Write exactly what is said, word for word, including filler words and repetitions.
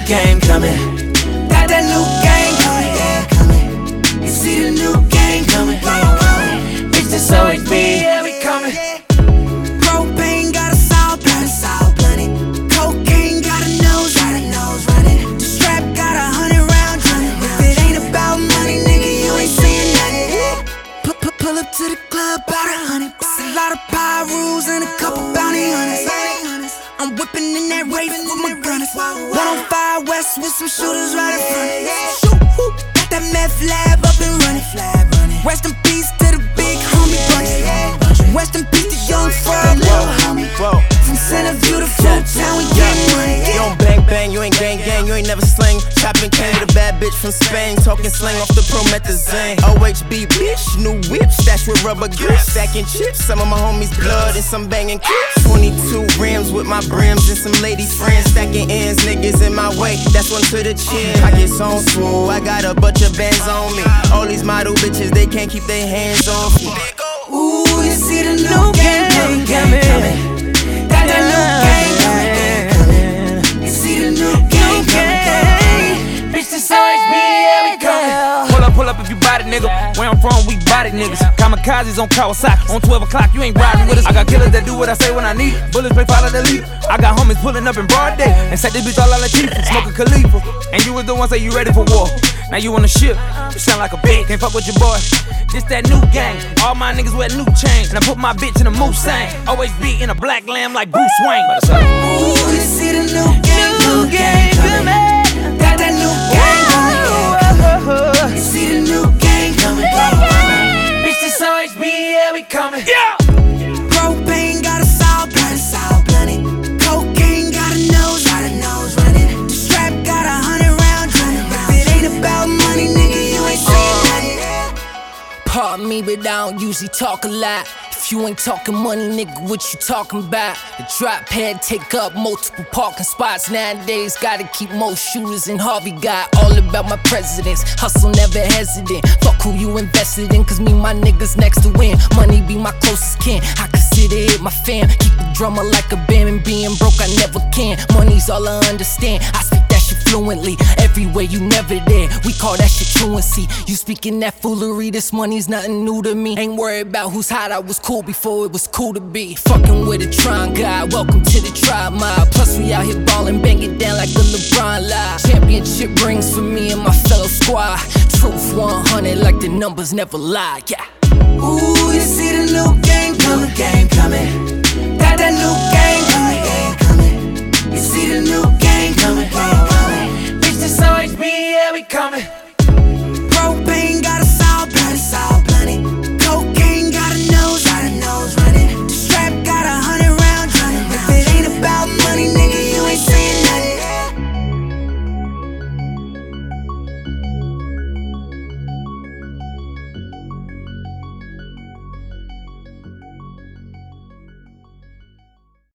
game coming. Got that new game coming, yeah, coming. You see the new game coming, yeah, coming. Bitch, this O H B, yeah, we coming. Propane got us all blunted, all blunted. Cocaine got a nose, got a nose running. The strap got a hundred round running. If it ain't about money, nigga, you ain't saying nothing. Put, put, pull up to the club, about a hundred. It's a lot of power rules and a couple bounty hunters. I'm whipping in that race with my gunners. one oh five West with some shooters right in front of me. Got that meth lab up and running. Rest in peace to the big homie bunch. Rest in peace to young fraud, little homie. From Centerview to Food Town, we get money. You don't bang bang, you ain't gang gang, you ain't never sling. Chopping candy, the bad bitch from Spain. Talking slang off the promethazine. O H B bitch, new whip, stash with rubber grips. Stacking chips, some of my homies blood and some banging clips. twenty-two rims with my brims and some lady friends. Stacking ends, niggas in my way, that's one to the chin. I get on swole, I got a bunch of bands on me. All these model bitches, they can't keep their hands off me. Ooh, you see the new game coming, coming, coming. Got that new game coming, coming. You see the new game coming, coming. Bitch, this O H B, yeah, we coming. Pull up, pull up if you body, nigga. Where I'm from, we body niggas. Kamikazes on Kawasaki. On twelve o'clock, you ain't riding with us. I got killers that do what I say when I need. Bullets may follow the lead. I got homies pulling up in broad day and set this bitch all out like Chief. Smoking Khalifa. And you was the one say you ready for war. Now you on the ship. You sound like a bitch. Can't fuck with your boy. This that new gang. All my niggas wear new chains. And I put my bitch in a Mulsanne. Always be in a black lamb like Bruce Wayne. Ooh, you see the new gang, new gang coming. Got that new gang coming. You see the new gang coming. Bitch, this O H B, yeah, we coming. Yeah. Propane got us all blunted, all blunted. Cocaine got a nose, got a nose running. The strap got a hundred round running. If it ain't about money, nigga, you ain't saying nothing. Pardon me, but I don't usually talk a lot. If you ain't talking money, nigga, what you talking about? The drop head take up multiple parking spots. Nowadays, gotta keep most shooters in Harvey got all about my presidents. Hustle never hesitant. Fuck who you invested in, cause me and my niggas next to win. Money be my closest kin. I consider it my fam. Keep the drummer like a band, and being broke I never can. Money's all I understand. I speak that shit fluently. Everywhere you never there. We call that shit truancy. You speaking that foolery, this money's nothing new to me. Ain't worried about who's hot, I was cool before it was cool to be. Fucking with a Tron guy, welcome to the tribe mob. Plus we out here ballin', bang it down like the LeBron live. Championship rings for me and my fellow squad. Truth one hundred like the numbers never lie, yeah. Ooh, you see the new game coming, game coming.